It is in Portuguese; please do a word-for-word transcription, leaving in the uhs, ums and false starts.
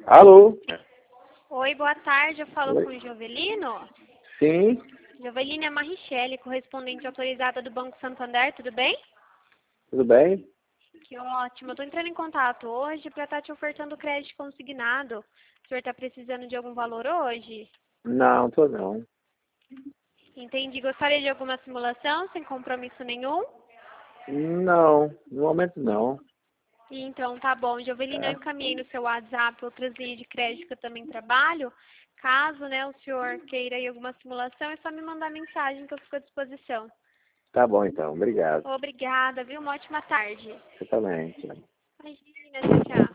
Alô? Oi, boa tarde. Eu falo Oi. com o Jovelino. Sim, Jovelino é a Marichele, correspondente autorizada do Banco Santander, tudo bem? tudo bem? Que ótimo. Eu estou entrando em contato hoje para estar te ofertando crédito consignado. O senhor está precisando de algum valor hoje? Não, tô não. Entendi. Gostaria de alguma simulação sem compromisso nenhum? Não, no momento não. Então, tá bom. Jovelino, eu Tá, encaminhei no seu WhatsApp outras linhas de crédito que eu também trabalho. Caso, né, o senhor queira ir alguma simulação, é só me mandar mensagem que eu fico à disposição. tá bom então, obrigado. Obrigada, viu? Uma ótima tarde. Você também. Tchau. Imagina, tchau, tchau.